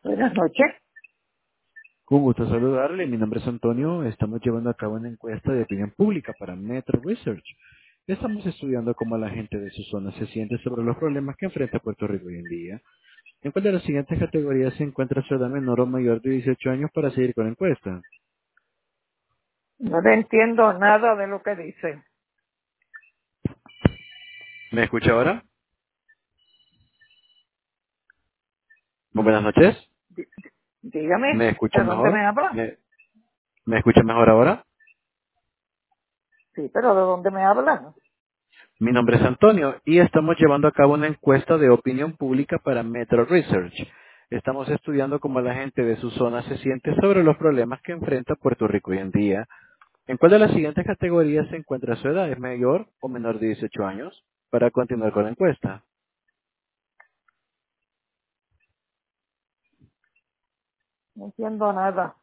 Buenas noches. Con gusto saludarle, mi nombre es Antonio, estamos llevando a cabo una encuesta de opinión pública para Metro Research. Estamos estudiando cómo la gente de su zona se siente sobre los problemas que enfrenta Puerto Rico hoy en día. ¿En cuál de las siguientes categorías se encuentra su edad menor o mayor de 18 años para seguir con la encuesta? No le entiendo nada de lo que dice. ¿Me escucha ahora? Muy buenas noches. Dígame, ¿Me escucha ¿de dónde mejor? me habla? ¿Me escucha mejor ahora? Sí, pero ¿de dónde me habla? Mi nombre es Antonio y estamos llevando a cabo una encuesta de opinión pública para Metro Research. Estamos estudiando cómo la gente de su zona se siente sobre los problemas que enfrenta Puerto Rico hoy en día. ¿En cuál de las siguientes categorías se encuentra su edad? ¿Es mayor o menor de 18 años? Para continuar con la encuesta. No entiendo nada.